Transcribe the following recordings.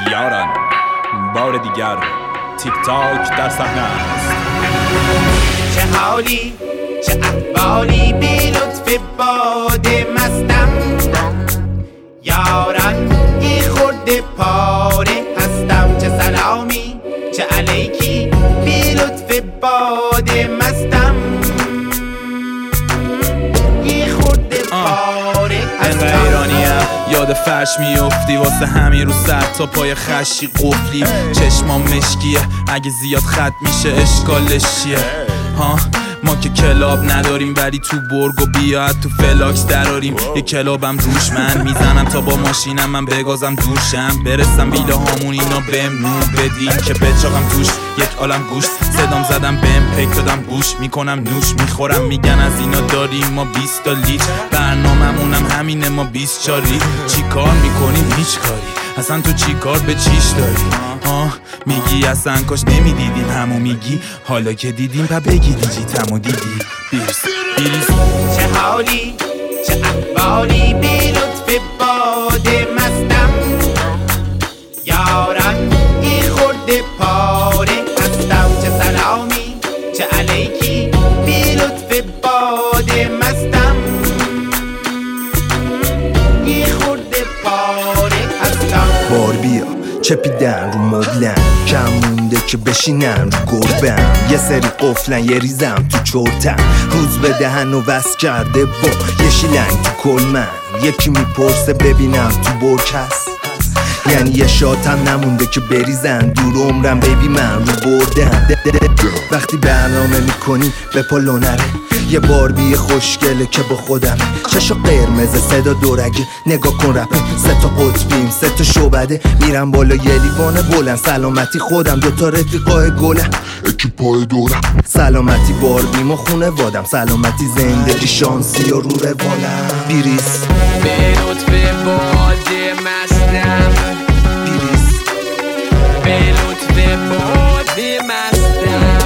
یاران بار دیگر تیک تاک در صحنه است. چه حالی چه احوالی بی لطف باد مستم، یاران یه خورده پاره هستم. چه سلامی چه علیکی بی لطف باد مستم، یه خورده پاره هستم. ایرانیم یاد فرش میافتی واسه همین رو سر تا پای خشی قفلی. چشمام مشکیه اگه زیاد خط میشه اشکالش چیه؟ ها ما که کلاب نداریم ولی تو برگ و بیاد تو فلاکس دراریم. یه کلابم روش من میزنم تا با ماشینم من بگازم دورشم برسم ویله هامون اینا بهم نور بدین که بچاقم توش یک عالم گوش. صدام زدم بهم پیک دادم گوش میکنم نوش میخورم میگن از اینا داریم ما 20 تا لیتر. برناممونم همینه ما 24 لیتر. چی کار میکنیم هیچ کاری اصلا تو چی کار به چیش داری؟ ها میگی اصلا کاش نمیدیدیم همو میگی حالا که دیدیم پا بگی دیجیتمو دیدی. بیریز چه حالی چه احوالی بی لطف باد مستم، یاران یه خورده پاره هستم. چه سلامی چه علیکی بی لطف باد مستم، یه خورده پاره هستم. بار بیا چپیدن رو مبلن کم مونده که بشینن رو گربن. یه سری قفلن یه ریزم تو چرتن روز به دهن و وست کرده با یه شیلنگ تو کلمن. یکی میپرسه ببینم تو برک هست، یعنی یه شاتم نمونده که بریزن دور عمرم بیبی من رو بردن. وقتی برنامه میکنی به پا نره یه باربی خوشگله که با خودمه. چشا قرمز صدا دورگه نگاه کن رپه 3 تا قطبیم 3 تا شعبده میرم بالا یه لیوان بلند. سلامتی خودم 2 تا رفیقای گلم اکیپای دورم. سلامتی باربیم و خونه وادم، سلامتی زندگی شانسی و رو روالم. بیریس به لطف باد مستم، بیریس به لطف باد مستم،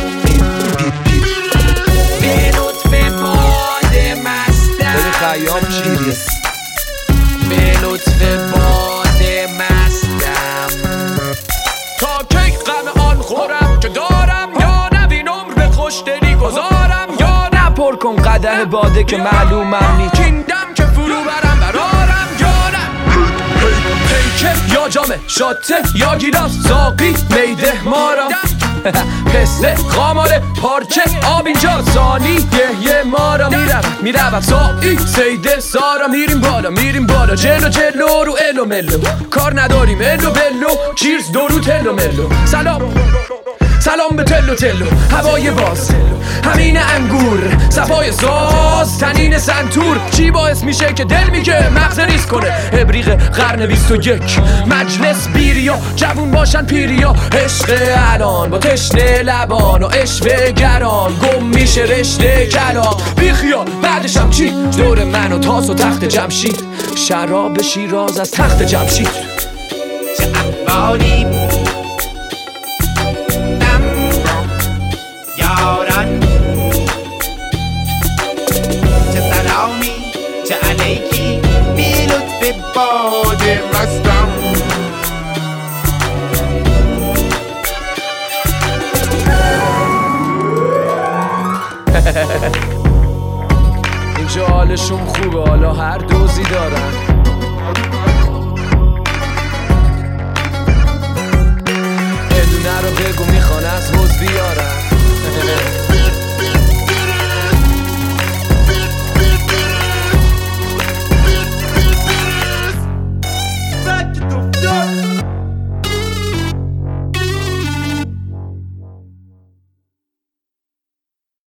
به لطف باد مستم، خیام بیریس به لطف باد مستم. تا کی غم آن خورم که دارم، یا نبین عمر به خوشدلی گذارم، یا نپر کن قدح باده که معلومم نی کیندم که فرو برم برارم. یا نه پیکه یا جامه شاته یا گیلاس ساقی میده مارم. پسته خاماره پارچه آب اینجا ثانی یه مارا. میرم سایی سیده سارا. میریم بالا جلو رو الو ملو. کار نداریم الو بلو چیرز دورو تلو ملو. سلام به تلو هوای باز همین انگور صفای ساز تنین سنتور. چی باعث میشه که دل میگه مغز ریز کنه؟ ابریق قرن 21 مجلس بیریا جوون باشن پیریا. عشق الان با تشنه لبان و عشق گران گم میشه رشته کلام. بیخیال بعدشم چی؟ دور من و تاس و تخت جمشید شراب شیراز از تخت جمشید. چه احوالی یاران، چه سلامی چه علیکی بی لطف باد مستم. اینجا حالشون خوبه حالا هر دوزی دارن.